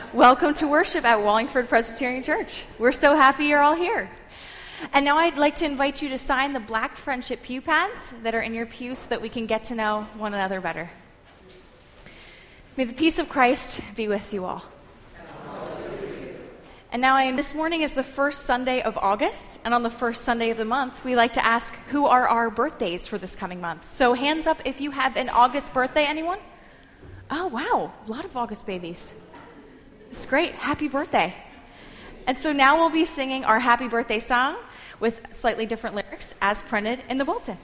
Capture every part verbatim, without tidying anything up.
Welcome to worship at Wallingford Presbyterian Church. We're so happy you're all here. And now I'd like to invite you to sign the black friendship pew pads that are in your pew so that we can get to know one another better. May the peace of Christ be with you all. And now I, this morning is the first Sunday of August, and on the first Sunday of the month, we like to ask who are our birthdays for this coming month. So hands up if you have an August birthday, anyone? Oh, wow, a lot of August babies. It's great. Happy birthday. And so now we'll be singing our happy birthday song with slightly different lyrics as printed in the bulletin.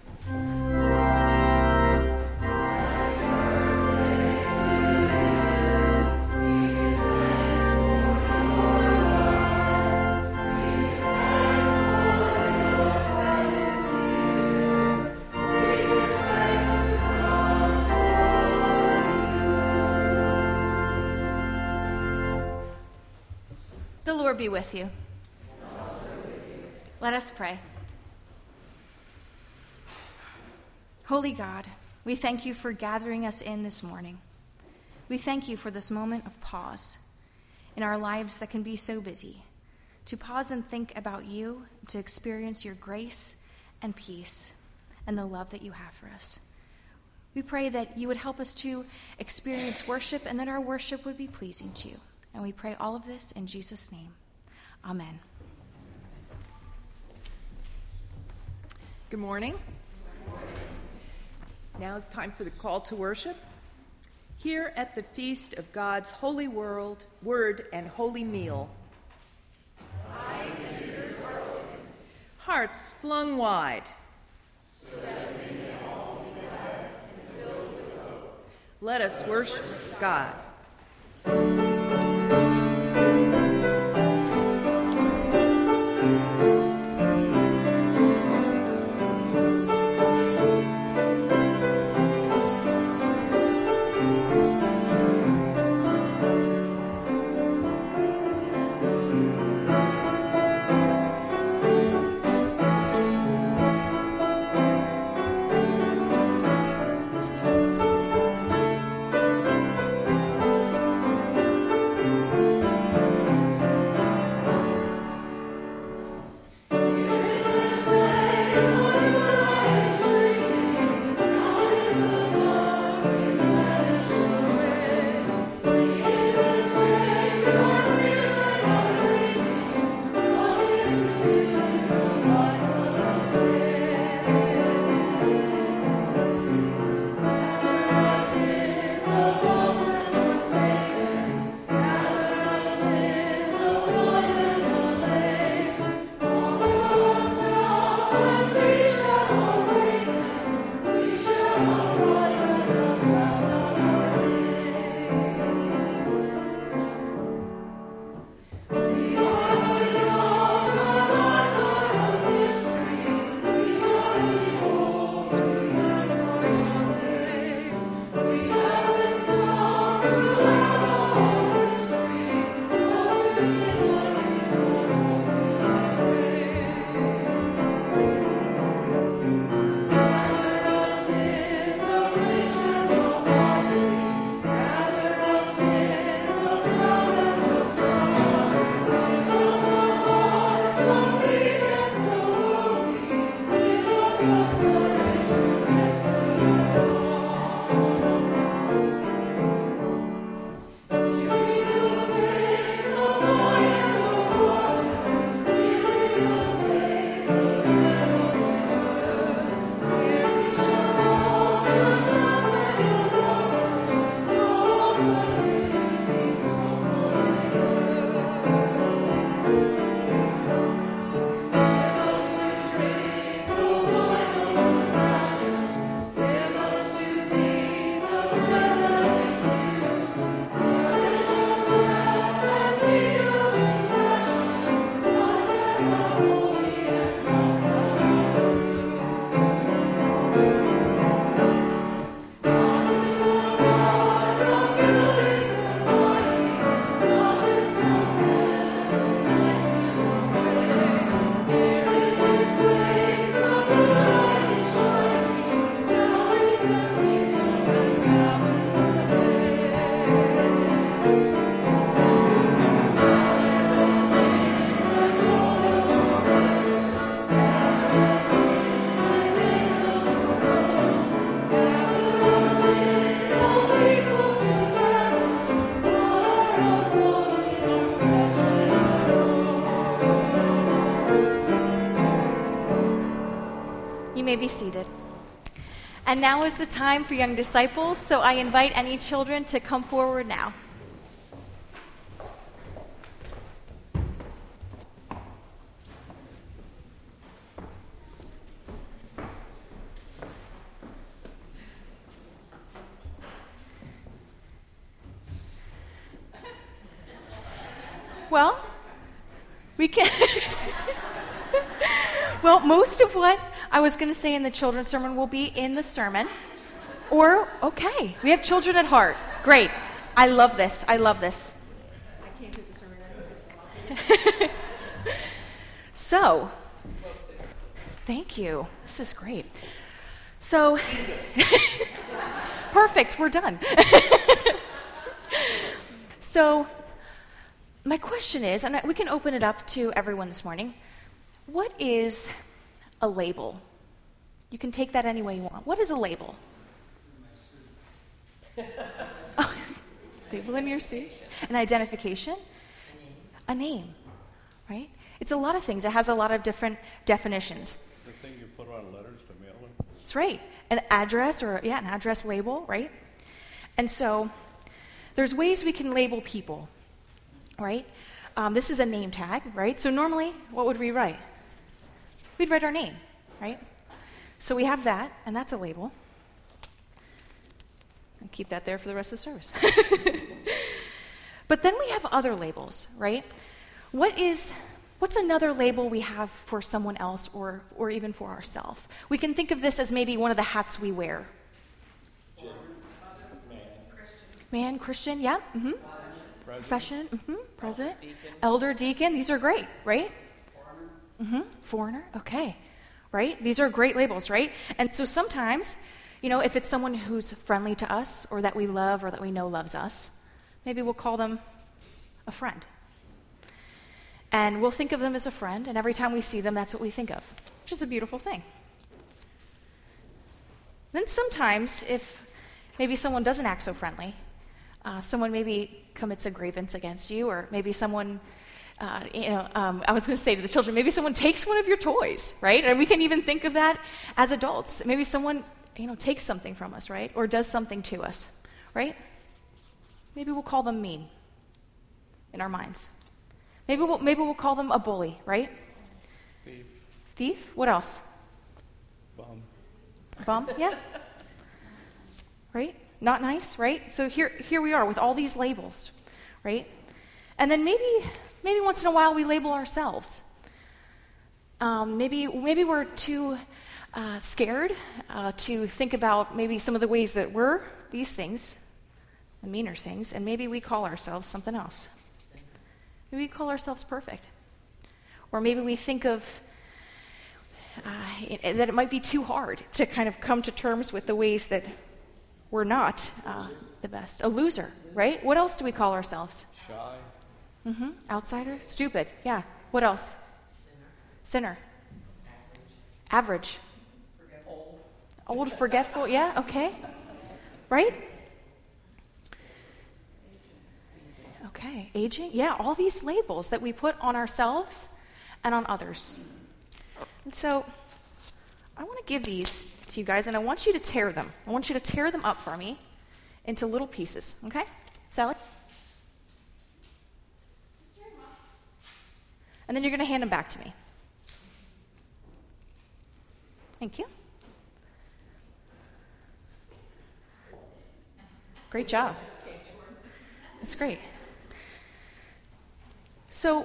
The Lord be with you. Let us pray. Holy God, we thank you for gathering us in this morning. We thank you for this moment of pause in our lives that can be so busy, to pause and think about you, to experience your grace and peace and the love that you have for us. We pray that you would help us to experience worship and that our worship would be pleasing to you. And we pray all of this in Jesus' name. Amen. Good morning. Now it's time for the call to worship. Here at the feast of God's holy world, word and holy meal. Eyes and ears are opened. Hearts flung wide. So that we may all be glad and filled with hope. Let us worship God. be seated. And now is the time for young disciples, so I invite any children to come forward now. Well, we can. Well, most of what I was going to say in the children's sermon will be in the sermon. Or, okay, we have children at heart. Great. I love this. I love this. I can't do the sermon. So, thank you. This is great. So, perfect. We're done. So, my question is, and we can open it up to everyone this morning, what is a label? You can take that any way you want. What is a label? Oh, label in your suit? An identification? A name, right? It's a lot of things. It has a lot of different definitions. The thing you put on letters to mail them? That's right. An address or, yeah, an address label, right? And so there's ways we can label people, right? Um, this is a name tag, right? So normally, what would we write? We'd write our name, right? So we have that, and that's a label. And keep that there for the rest of the service. But then we have other labels, right? What is, what's another label we have for someone else or, or even for ourselves? We can think of this as maybe one of the hats we wear. Man. Man, Christian, yeah. Mm-hmm. Profession, mm-hmm. President, deacon. Elder, deacon. These are great, right? Foreigner. Mm-hmm. Foreigner, okay. Right? These are great labels, right? And so sometimes, you know, if it's someone who's friendly to us or that we love or that we know loves us, maybe we'll call them a friend. And we'll think of them as a friend, and every time we see them, that's what we think of, which is a beautiful thing. Then sometimes, if maybe someone doesn't act so friendly, uh, someone maybe commits a grievance against you, or maybe someone, uh, you know, um, I was going to say to the children, maybe someone takes one of your toys, right? And we can even think of that as adults. Maybe someone, you know, takes something from us, right? Or does something to us, right? Maybe we'll call them mean in our minds. Maybe we'll, maybe we'll call them a bully, right? Thief. Thief? What else? Bum. Bum? Yeah. Right? Not nice, right? So here here we are with all these labels, right? And then maybe maybe once in a while we label ourselves. Um, maybe maybe we're too uh, scared uh, to think about maybe some of the ways that we're these things, the meaner things, and maybe we call ourselves something else. Maybe we call ourselves perfect. Or maybe we think of uh, it, that it might be too hard to kind of come to terms with the ways that we're not uh, the best. A loser, right? What else do we call ourselves? Shy. Mm-hmm. Outsider? Stupid. Yeah. What else? Sinner. Sinner. Average. Average. Old. Old, forgetful. Yeah, okay. Right? Okay. Aging? Yeah, all these labels that we put on ourselves and on others. And so I want to give these to you guys, and I want you to tear them. I want you to tear them up for me into little pieces, okay? Sally? And then you're going to hand them back to me. Thank you. Great job. That's great. So,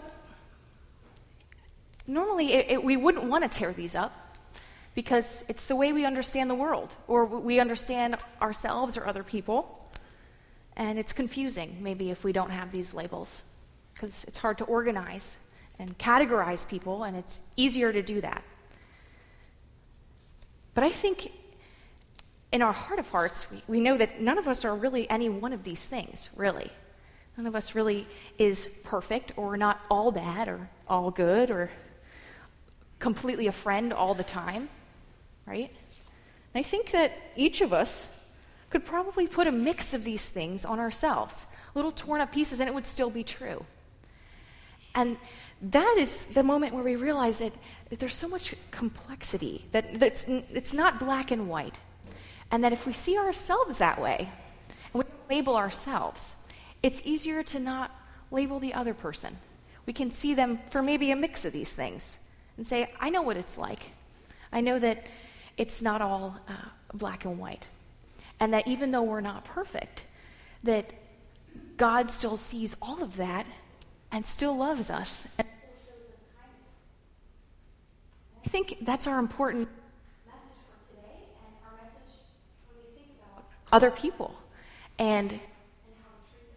normally it, it, we wouldn't want to tear these up, because it's the way we understand the world, or we understand ourselves or other people, and it's confusing maybe if we don't have these labels, because it's hard to organize and categorize people, and it's easier to do that. But I think in our heart of hearts, we, we know that none of us are really any one of these things, really. None of us really is perfect, or not all bad, or all good, or completely a friend all the time. Right? And I think that each of us could probably put a mix of these things on ourselves, little torn up pieces, and it would still be true. And that is the moment where we realize that there's so much complexity, that that's, it's not black and white. And that if we see ourselves that way, and we label ourselves, it's easier to not label the other person. We can see them for maybe a mix of these things and say, I know what it's like. I know that it's not all uh, black and white. And that even though we're not perfect, that God still sees all of that and still loves us and still shows us kindness. I think that's our important message for today and our message when we think about other people and, and how to treat them.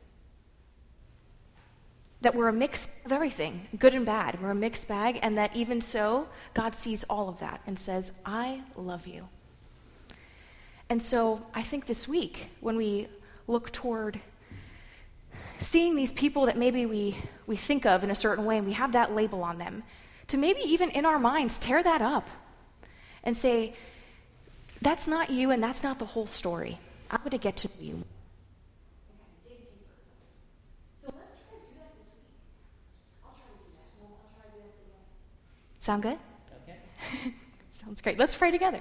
That we're a mix of everything, good and bad. We're a mixed bag, and that even so, God sees all of that and says, I love you. And so I think this week, when we look toward seeing these people that maybe we, we think of in a certain way and we have that label on them, to maybe even in our minds tear that up and say, that's not you and that's not the whole story. I'm going to get to know you. So let's try to do that this week. I'll try to do that. Well, I'll try to do that today. Sound good? Okay. Sounds great. Let's pray together.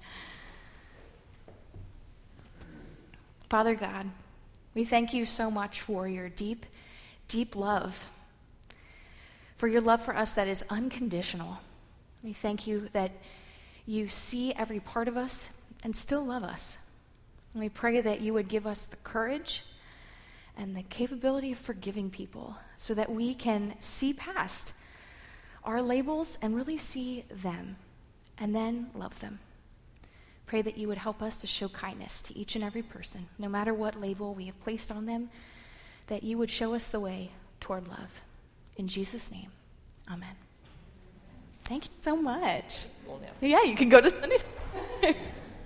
Father God, we thank you so much for your deep, deep love, for your love for us that is unconditional. We thank you that you see every part of us and still love us. And we pray that you would give us the courage and the capability of forgiving people so that we can see past our labels and really see them and then love them. Pray that you would help us to show kindness to each and every person, no matter what label we have placed on them, that you would show us the way toward love. In Jesus' name, amen. Thank you so much. Yeah, you can go to Sunday school.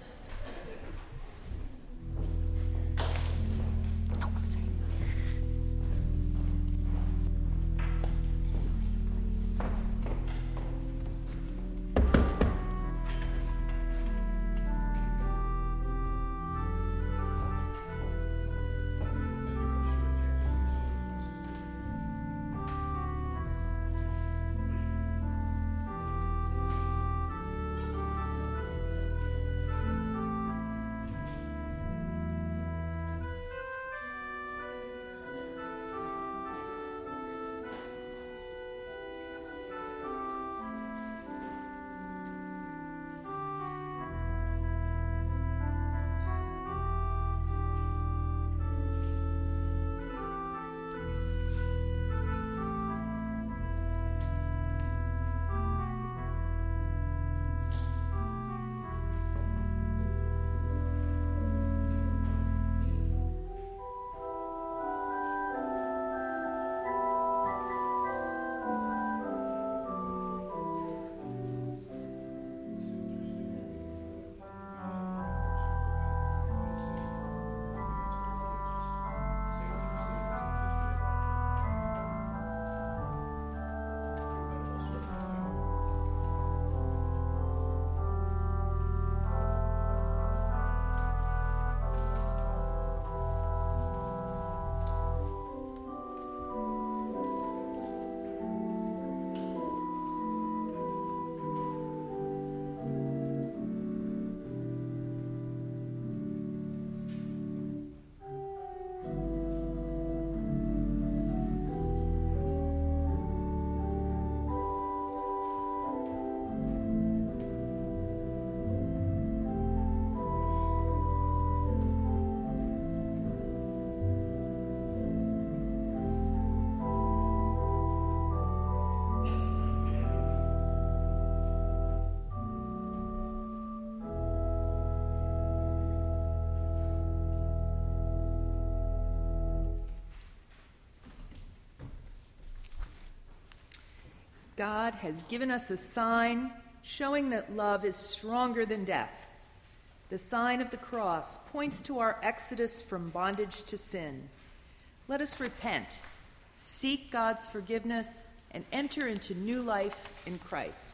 God has given us a sign showing that love is stronger than death. The sign of the cross points to our exodus from bondage to sin. Let us repent, seek God's forgiveness, and enter into new life in Christ.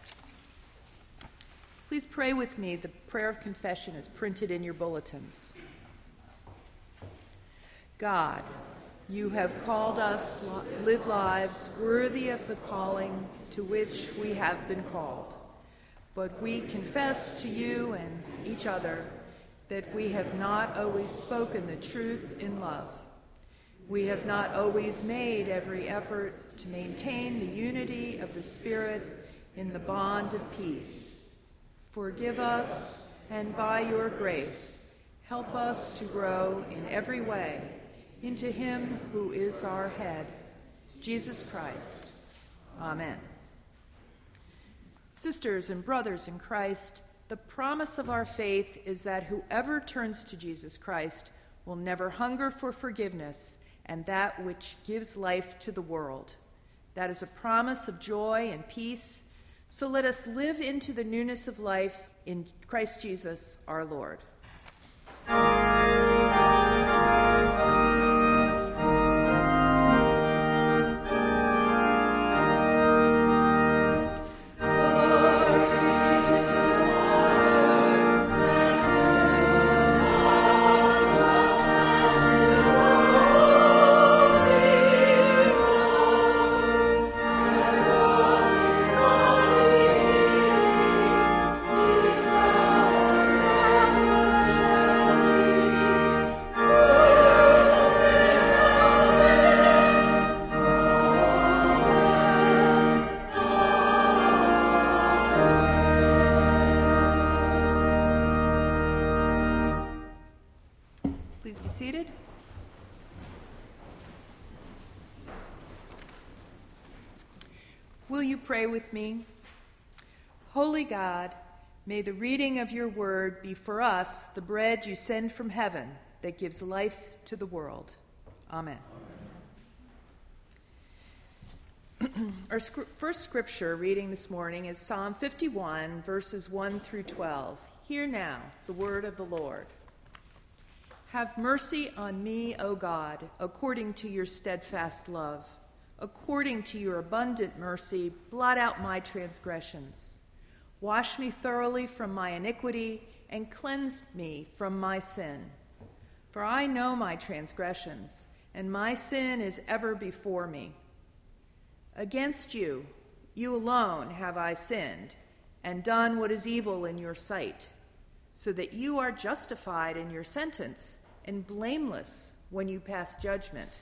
Please pray with me. The prayer of confession is printed in your bulletins. God, you have called us to live lives worthy of the calling to which we have been called. but we confess to you and each other that we have not always spoken the truth in love. We have not always made every effort to maintain the unity of the Spirit in the bond of peace. Forgive us, and by your grace, help us to grow in every way into him who is our head, Jesus Christ. Amen. Sisters and brothers in Christ, the promise of our faith is that whoever turns to Jesus Christ will never hunger for forgiveness and that which gives life to the world. That is a promise of joy and peace. So let us live into the newness of life in Christ Jesus our Lord. Please be seated. Will you pray with me? Holy God, may the reading of your word be for us the bread you send from heaven that gives life to the world. Amen. Amen. Our sc- first scripture reading this morning is Psalm fifty-one, verses one through twelve. Hear now the word of the Lord. Have mercy on me, O God, according to your steadfast love. According to your abundant mercy, blot out my transgressions. Wash me thoroughly from my iniquity and cleanse me from my sin. For I know my transgressions, and my sin is ever before me. Against you, you alone have I sinned, and done what is evil in your sight, so that you are justified in your sentence and blameless when you pass judgment.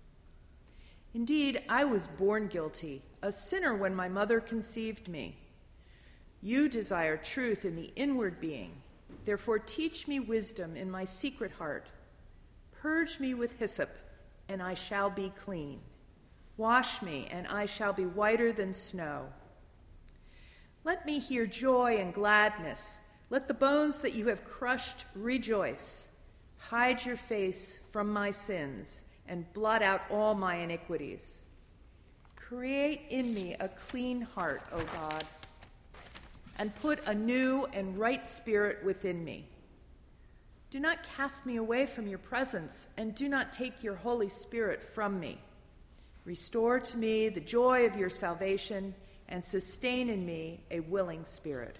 Indeed, I was born guilty, a sinner when my mother conceived me. You desire truth in the inward being. Therefore teach me wisdom in my secret heart. Purge me with hyssop, and I shall be clean. Wash me, and I shall be whiter than snow. Let me hear joy and gladness. Let the bones that you have crushed rejoice. Hide your face from my sins and blot out all my iniquities. Create in me a clean heart, O God, and put a new and right spirit within me. Do not cast me away from your presence, and do not take your Holy Spirit from me. Restore to me the joy of your salvation, and sustain in me a willing spirit.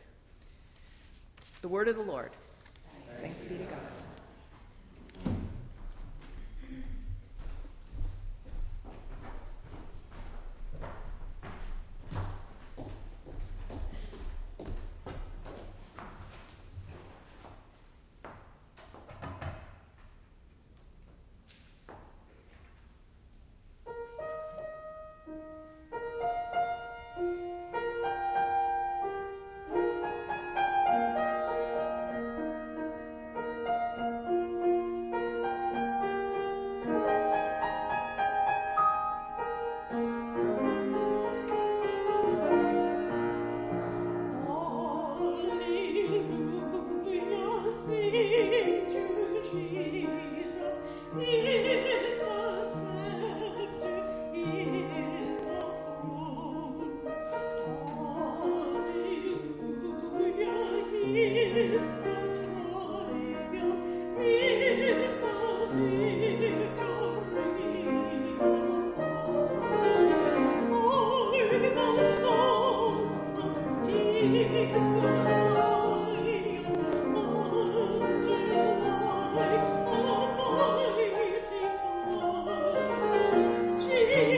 The word of the Lord. Thanks be to God.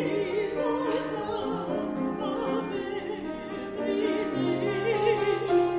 Jesus,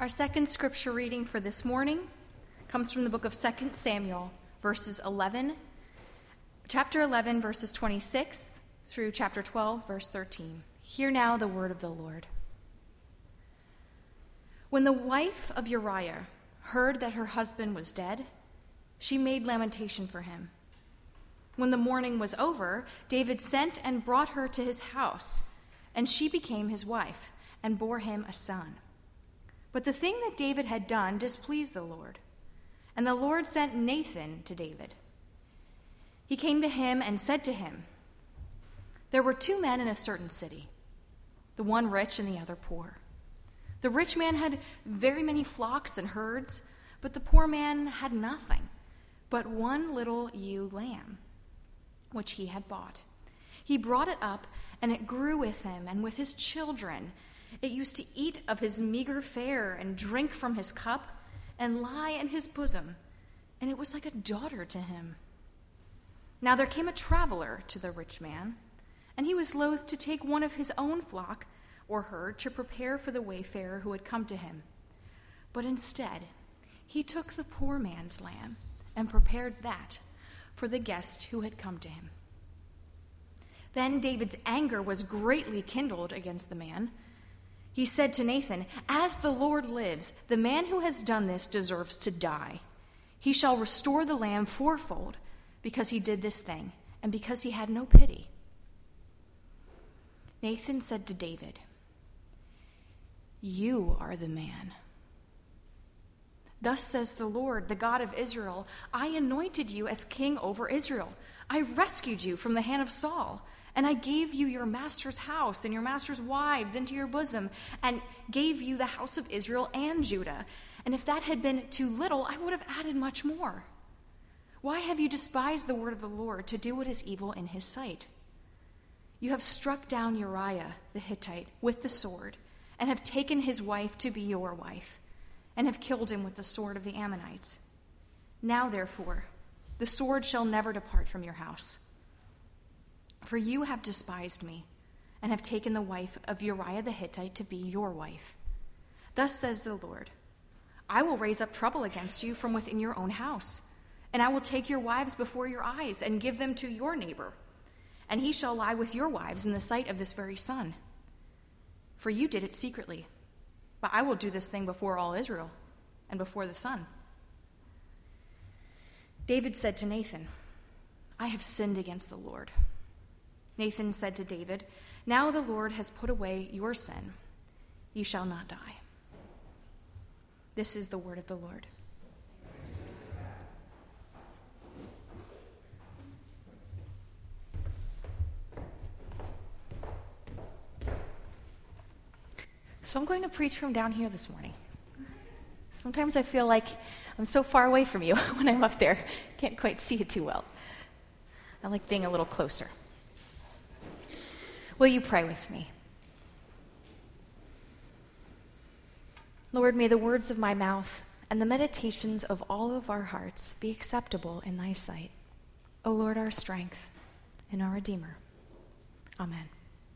Our second scripture reading for this morning comes from the book of Second Samuel, verses eleven, chapter eleven, verses twenty-six through chapter twelve, verse thirteen. Hear now the word of the Lord. When the wife of Uriah heard that her husband was dead, she made lamentation for him. When the mourning was over, David sent and brought her to his house, and she became his wife and bore him a son. But the thing that David had done displeased the Lord, and the Lord sent Nathan to David. He came to him and said to him, "There were two men in a certain city, the one rich and the other poor. The rich man had very many flocks and herds, but the poor man had nothing but one little ewe lamb, which he had bought. He brought it up, and it grew with him and with his children. It used to eat of his meager fare and drink from his cup and lie in his bosom, and it was like a daughter to him. Now there came a traveler to the rich man, and he was loath to take one of his own flock or herd to prepare for the wayfarer who had come to him. But instead, he took the poor man's lamb and prepared that for the guest who had come to him. Then David's anger was greatly kindled against the man. He said to Nathan, "As the Lord lives, the man who has done this deserves to die. He shall restore the lamb fourfold because he did this thing and because he had no pity." Nathan said to David, "You are the man. Thus says the Lord, the God of Israel, I anointed you as king over Israel. I rescued you from the hand of Saul, and I gave you your master's house and your master's wives into your bosom, and gave you the house of Israel and Judah. And if that had been too little, I would have added much more. Why have you despised the word of the Lord to do what is evil in his sight? You have struck down Uriah the Hittite with the sword, and have taken his wife to be your wife, and have killed him with the sword of the Ammonites. Now, therefore, the sword shall never depart from your house. For you have despised me, and have taken the wife of Uriah the Hittite to be your wife. Thus says the Lord, I will raise up trouble against you from within your own house, and I will take your wives before your eyes, and give them to your neighbor, and he shall lie with your wives in the sight of this very sun. For you did it secretly, but I will do this thing before all Israel, and before the sun." David said to Nathan, "I have sinned against the Lord." Nathan said to David, "Now the Lord has put away your sin. You shall not die." This is the word of the Lord. So I'm going to preach from down here this morning. Sometimes I feel like I'm so far away from you when I'm up there. Can't quite see it too well. I like being a little closer. Will you pray with me? Lord, may the words of my mouth and the meditations of all of our hearts be acceptable in thy sight. O Lord, our strength and our Redeemer. Amen.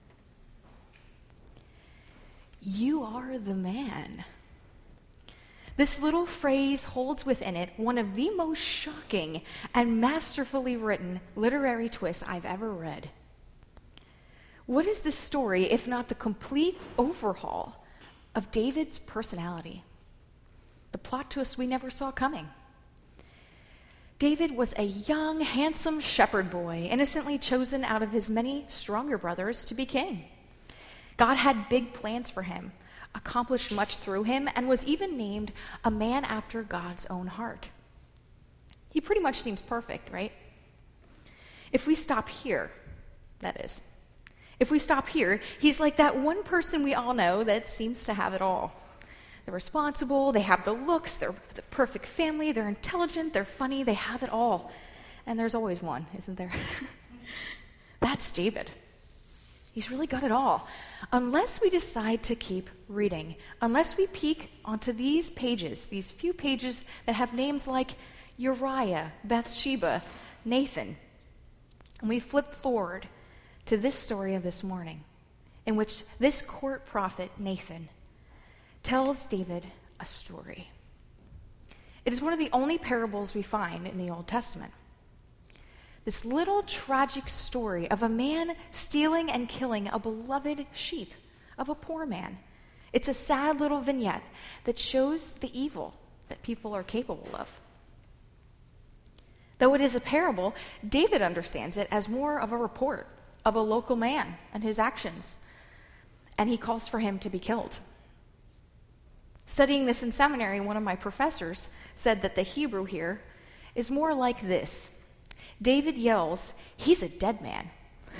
You are the man. This little phrase holds within it one of the most shocking and masterfully written literary twists I've ever read. What is this story if not the complete overhaul of David's personality? The plot twist we never saw coming. David was a young, handsome shepherd boy, innocently chosen out of his many stronger brothers to be king. God had big plans for him, accomplished much through him, and was even named a man after God's own heart. He pretty much seems perfect, right? If we stop here, that is. If we stop here, he's like that one person we all know that seems to have it all. They're responsible, they have the looks, they're the perfect family, they're intelligent, they're funny, they have it all. And there's always one, isn't there? That's David. He's really got it all. Unless we decide to keep reading, unless we peek onto these pages, these few pages that have names like Uriah, Bathsheba, Nathan, and we flip forward to this story of this morning, in which this court prophet, Nathan, tells David a story. It is one of the only parables we find in the Old Testament. This little tragic story of a man stealing and killing a beloved sheep of a poor man. It's a sad little vignette that shows the evil that people are capable of. Though it is a parable, David understands it as more of a report of a local man and his actions, and he calls for him to be killed. Studying this in seminary, one of my professors said that the Hebrew here is more like this. David yells, "He's a dead man."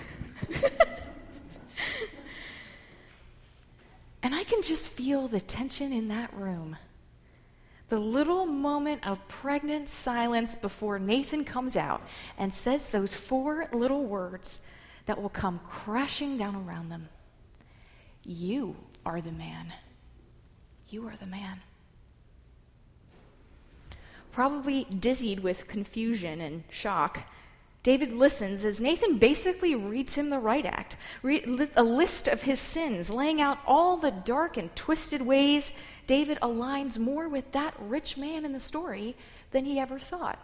And I can just feel the tension in that room. The little moment of pregnant silence before Nathan comes out and says those four little words that will come crashing down around them. You are the man. You are the man. Probably dizzied with confusion and shock, David listens as Nathan basically reads him the right act, a list of his sins, laying out all the dark and twisted ways David aligns more with that rich man in the story than he ever thought.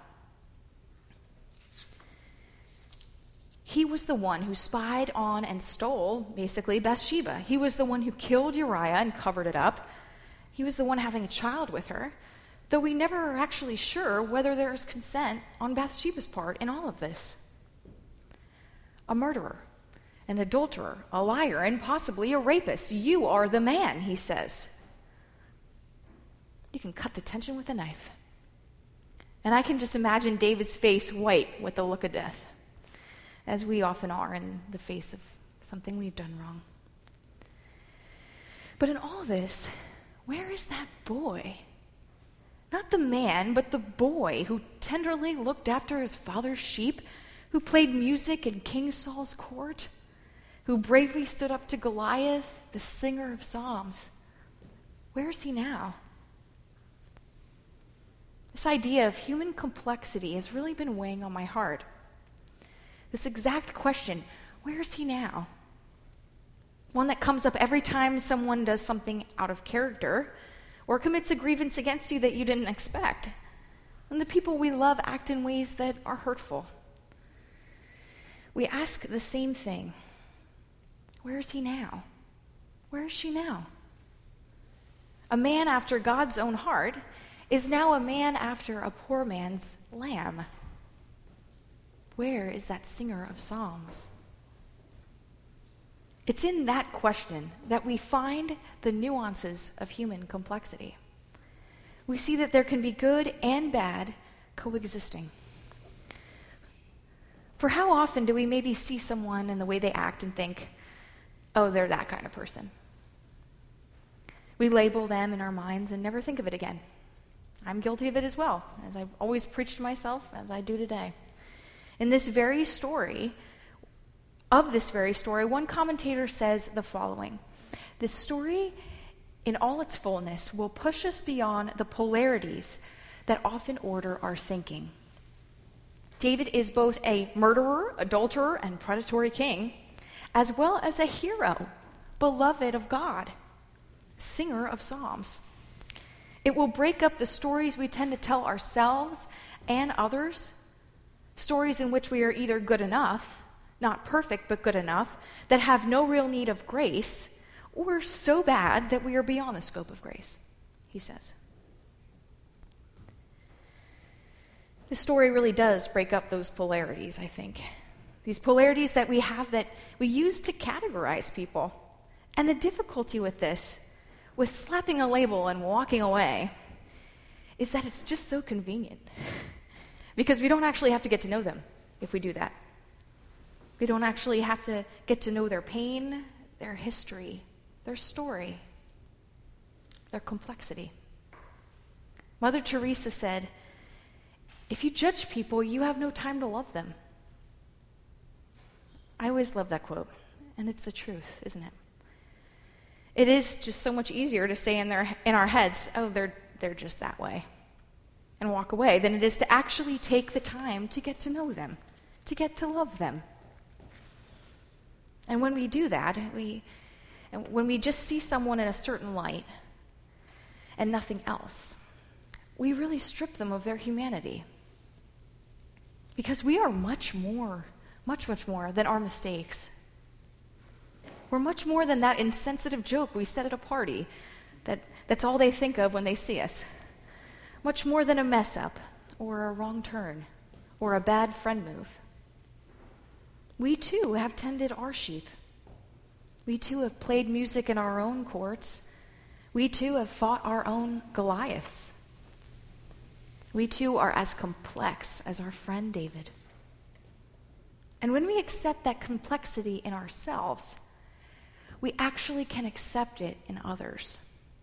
He was the one who spied on and stole, basically, Bathsheba. He was the one who killed Uriah and covered it up. He was the one having a child with her, though we never are actually sure whether there is consent on Bathsheba's part in all of this. A murderer, an adulterer, a liar, and possibly a rapist. You are the man, he says. You can cut the tension with a knife. And I can just imagine David's face white with the look of death, as we often are in the face of something we've done wrong. But in all this, where is that boy? Not the man, but the boy who tenderly looked after his father's sheep, who played music in King Saul's court, who bravely stood up to Goliath, the singer of psalms. Where is he now? This idea of human complexity has really been weighing on my heart. This exact question, where is he now? One that comes up every time someone does something out of character or commits a grievance against you that you didn't expect. And the people we love act in ways that are hurtful. We ask the same thing. Where is he now? Where is she now? A man after God's own heart is now a man after a poor man's lamb. Where is that singer of psalms? It's in that question that we find the nuances of human complexity. We see that there can be good and bad coexisting. For how often do we maybe see someone and the way they act and think, oh, they're that kind of person? We label them in our minds and never think of it again. I'm guilty of it as well, as I've always preached to myself, as I do today. In this very story, Of this very story, one commentator says the following: this story, in all its fullness, will push us beyond the polarities that often order our thinking. David is both a murderer, adulterer, and predatory king, as well as a hero, beloved of God, singer of psalms. It will break up the stories we tend to tell ourselves and others, stories in which we are either good enough, not perfect, but good enough, that have no real need of grace, or so bad that we are beyond the scope of grace, he says. This story really does break up those polarities, I think. These polarities that we have that we use to categorize people. And the difficulty with this, with slapping a label and walking away, is that it's just so convenient. Because we don't actually have to get to know them if we do that. We don't actually have to get to know their pain, their history, their story, their complexity. Mother Teresa said, if you judge people, you have no time to love them. I always love that quote, and it's the truth, isn't it? It is just so much easier to say in their in our heads, oh, they're they're just that way, and walk away, than it is to actually take the time to get to know them, to get to love them. And when we do that, we, and when we just see someone in a certain light, and nothing else, we really strip them of their humanity. Because we are much more, much, much more than our mistakes. We're much more than that insensitive joke we said at a party that, that's all they think of when they see us. Much more than a mess up or a wrong turn or a bad friend move. We too have tended our sheep. We too have played music in our own courts. We too have fought our own Goliaths. We too are as complex as our friend David. And when we accept that complexity in ourselves, we actually can accept it in others.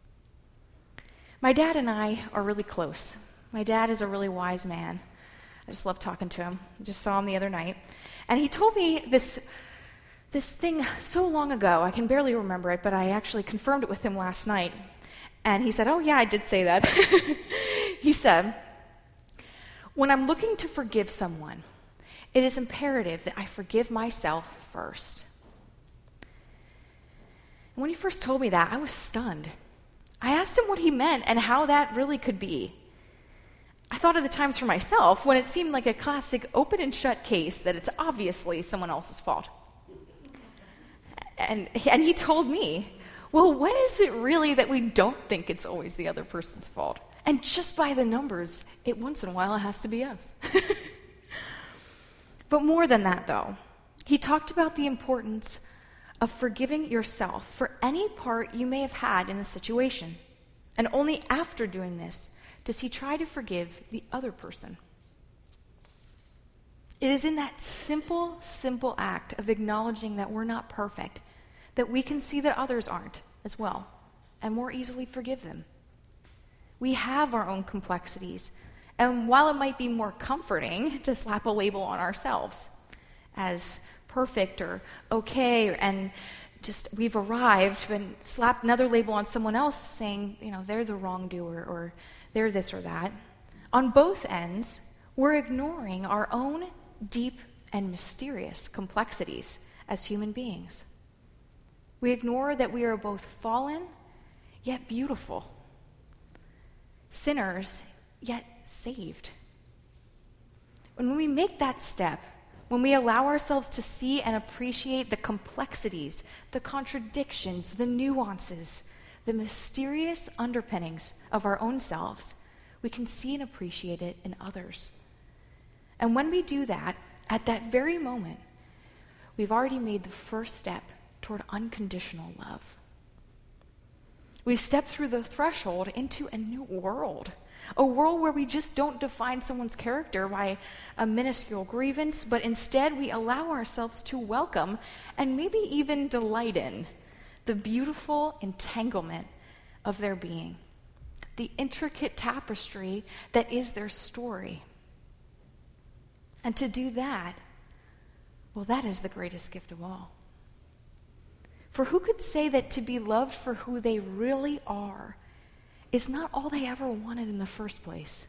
My dad and I are really close. My dad is a really wise man. I just love talking to him. I just saw him the other night. And he told me this, this thing so long ago, I can barely remember it, but I actually confirmed it with him last night. And he said, oh yeah, I did say that. He said, when I'm looking to forgive someone, it is imperative that I forgive myself first. And when he first told me that, I was stunned. I asked him what he meant and how that really could be. I thought of the times for myself when it seemed like a classic open and shut case that it's obviously someone else's fault. And, and he told me, well, when is it really that we don't think it's always the other person's fault? And just by the numbers, it once in a while it has to be us. But more than that, though, he talked about the importance of forgiving yourself for any part you may have had in the situation. And only after doing this does he try to forgive the other person. It is in that simple, simple act of acknowledging that we're not perfect that we can see that others aren't as well and more easily forgive them. We have our own complexities, and while it might be more comforting to slap a label on ourselves as perfect or okay, and just we've arrived, and slap another label on someone else saying, you know, they're the wrongdoer or they're this or that, on both ends, we're ignoring our own deep and mysterious complexities as human beings. We ignore that we are both fallen yet beautiful. Sinners, yet saved. When we make that step, when we allow ourselves to see and appreciate the complexities, the contradictions, the nuances, the mysterious underpinnings of our own selves, we can see and appreciate it in others. And when we do that, at that very moment, we've already made the first step toward unconditional love. We step through the threshold into a new world, a world where we just don't define someone's character by a minuscule grievance, but instead we allow ourselves to welcome and maybe even delight in the beautiful entanglement of their being, the intricate tapestry that is their story. And to do that, well, that is the greatest gift of all. For who could say that to be loved for who they really are is not all they ever wanted in the first place?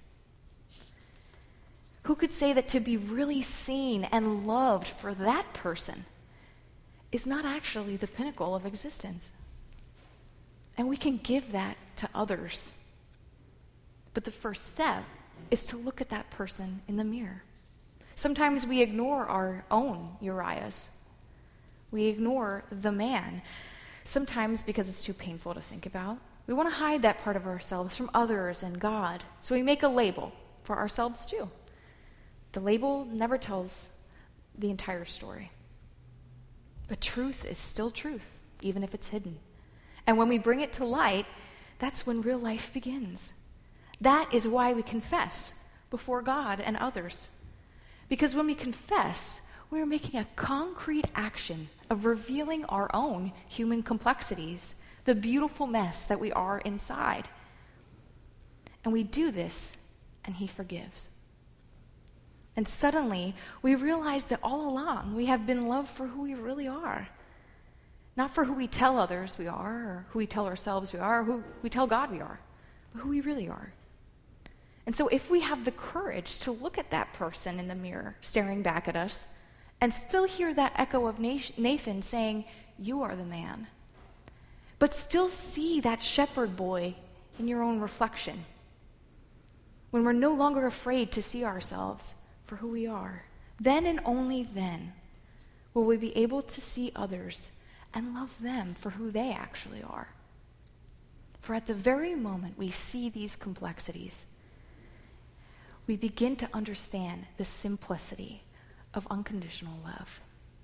Who could say that to be really seen and loved for that person is not actually the pinnacle of existence? And we can give that to others. But the first step is to look at that person in the mirror. Sometimes we ignore our own Uriahs. We ignore the man, sometimes because it's too painful to think about. We want to hide that part of ourselves from others and God, so we make a label for ourselves too. The label never tells the entire story. But truth is still truth, even if it's hidden. And when we bring it to light, that's when real life begins. That is why we confess before God and others. Because when we confess, we're making a concrete action of revealing our own human complexities, the beautiful mess that we are inside. And we do this, and he forgives. And suddenly, we realize that all along we have been loved for who we really are. Not for who we tell others we are, or who we tell ourselves we are, or who we tell God we are, but who we really are. And so if we have the courage to look at that person in the mirror, staring back at us, and still hear that echo of Nathan saying, "You are the man," but still see that shepherd boy in your own reflection, when we're no longer afraid to see ourselves for who we are, then and only then will we be able to see others and love them for who they actually are. For at the very moment we see these complexities, we begin to understand the simplicity of unconditional love.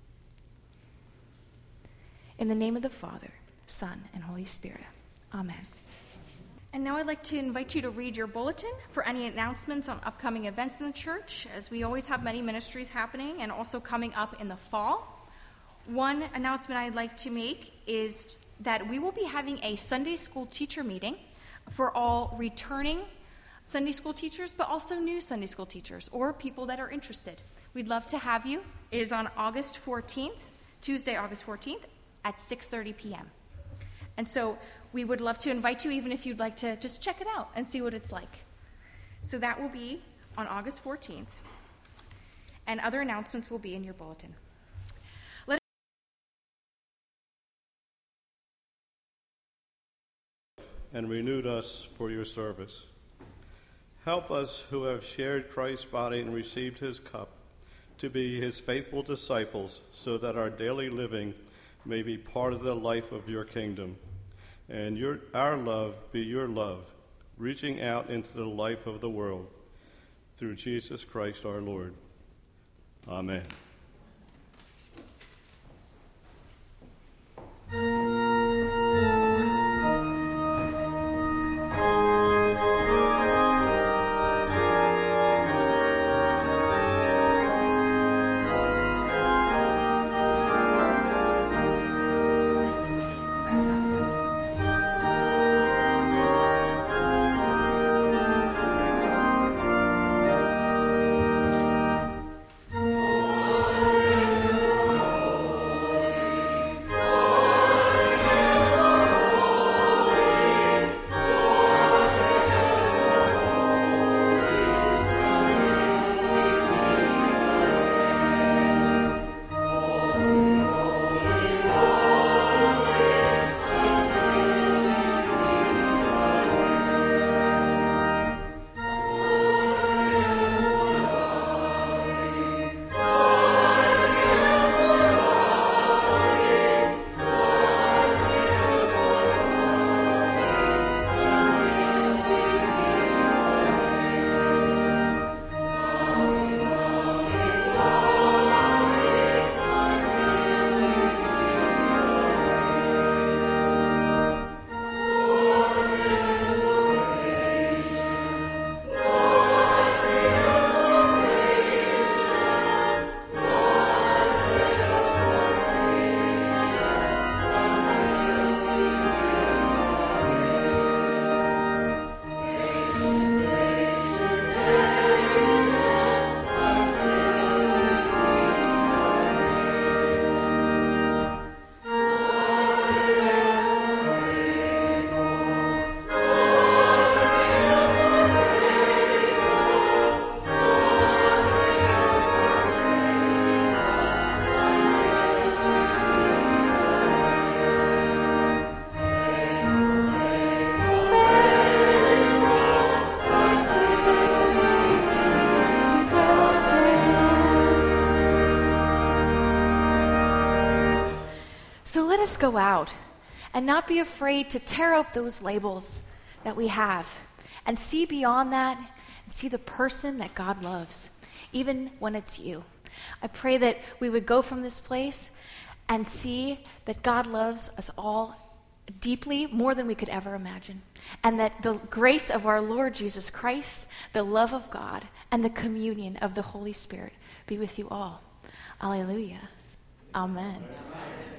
In the name of the Father, Son, and Holy Spirit. Amen. And now I'd like to invite you to read your bulletin for any announcements on upcoming events in the church, as we always have many ministries happening and also coming up in the fall. One announcement I'd like to make is that we will be having a Sunday school teacher meeting for all returning Sunday school teachers, but also new Sunday school teachers or people that are interested. We'd love to have you. It is on August fourteenth, Tuesday, August fourteenth, at six thirty p.m. And so we would love to invite you, even if you'd like to just check it out and see what it's like. So that will be on August fourteenth. And other announcements will be in your bulletin. Let and renewed us for your service. Help us who have shared Christ's body and received his cup to be his faithful disciples, so that our daily living may be part of the life of your kingdom, and your, our love be your love, reaching out into the life of the world, through Jesus Christ our Lord. Amen. So let us go out and not be afraid to tear up those labels that we have and see beyond that and see the person that God loves, even when it's you. I pray that we would go from this place and see that God loves us all deeply, more than we could ever imagine, and that the grace of our Lord Jesus Christ, the love of God, and the communion of the Holy Spirit be with you all. Alleluia. Amen. Amen.